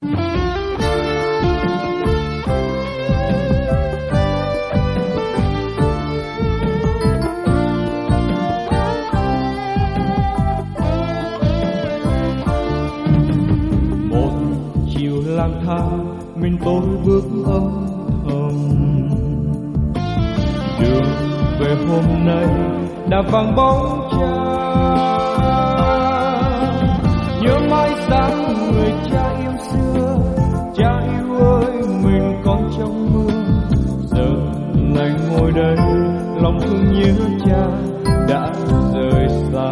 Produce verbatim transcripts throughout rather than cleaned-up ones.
lang thang mình tôi bước âm thầm, đường về hôm nay đã vắng bóng cha. Nhớ mãi dáng người cha yêu xưa, cha yêu ơi mình còn trong mưa. Giờ này ngồi đây lòng thương nhớ cha đã rời xa.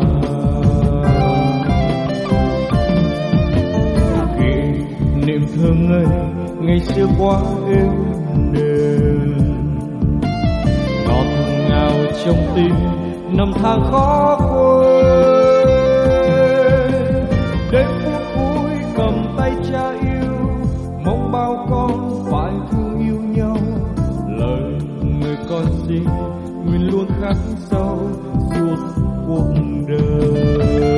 Niệm thương ngây ngày xưa quá êm đềm, ngọt ngào trong tim năm tháng khó quên. Đêm phút cuối cầm tay cha yêu, mong bao con phải thương yêu nhau. Lời người con xin nguyện luôn khắc sâu suốt cuộc đời.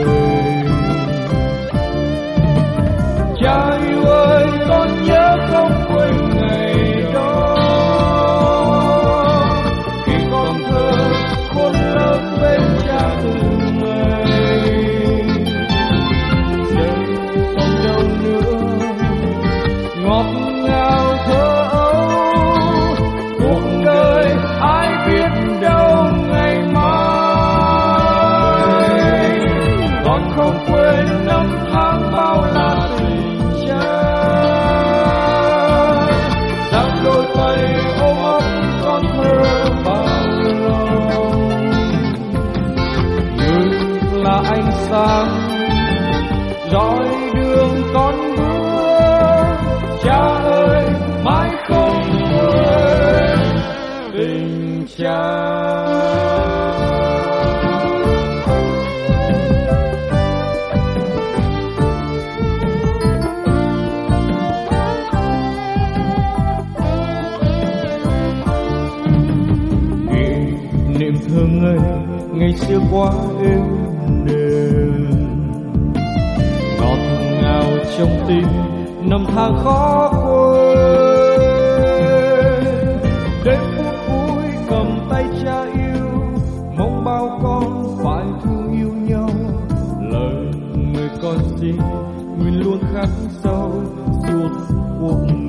Cha yêu ơi, con nhớ không quên ngày đó, khi con thơ khôn lớn bên cha từng ngày. Giờ còn đâu nữa ngọt ngào thơ ấu, cuộc đời ai biết đâu ngày mai. Con không quên năm tháng bao la tình, đôi tay ôm ấp con thơ bao lòng. Như là ánh sáng dõi đường con bước, cha ơi mãi không quên tình cha. Thương ngây ngày xưa quá êm đềm, ngọt ngào trong tim năm tháng khó quên. Đêm phút cuối cầm tay cha yêu, mong bao con phải thương yêu nhau. Lời người con xin nguyện luôn khắc sâu suốt cuộc đời.